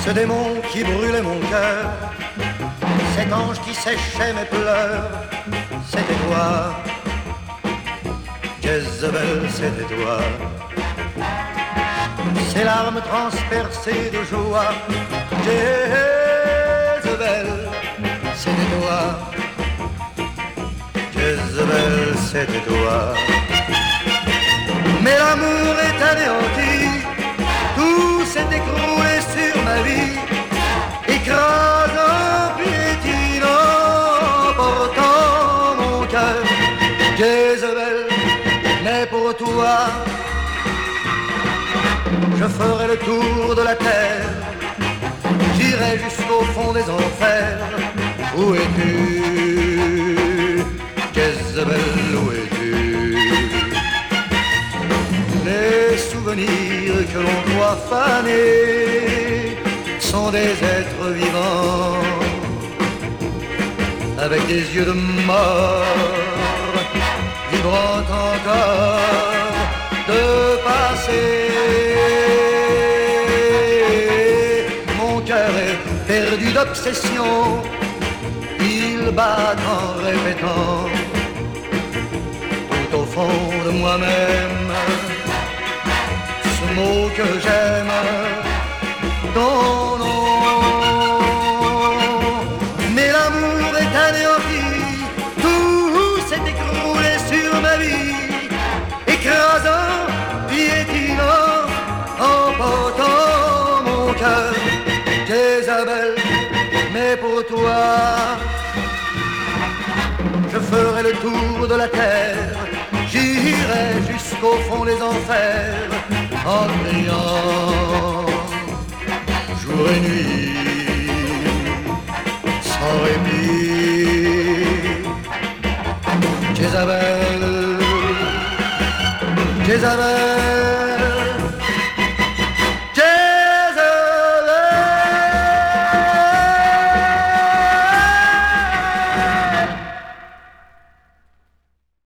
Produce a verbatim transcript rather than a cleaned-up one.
Ce démon qui brûlait mon cœur, cet ange qui séchait mes pleurs, c'était toi, Jézabel, c'était toi. Ces larmes transpercées de joie, Jézabel, c'était toi, Jézabel, c'était toi. Mais l'amour est anéanti, tout s'est écroulé sur ma vie, écrasant, piétinant, portant mon cœur. Jézabel, mais pour toi, je ferai le tour de la terre, j'irai jusqu'au fond des enfers. Où es-tu, Jézabel, où es-tu? Les souvenirs que l'on doit faner sont des êtres vivants, avec des yeux de mort, vibrant encore de passé. Mon cœur est perdu d'obsession, il bat en répétant tout au fond de moi-même ce mot que j'aime, ton nom. Mais l'amour est anéanti, tout s'est écroulé sur ma vie, écrasant, piétinant, emportant mon cœur. Jézabel, mais pour toi, je ferai le tour de la terre, j'irai jusqu'au fond des enfers, en criant jour et nuit, sans répit. Jézabel, Jézabel.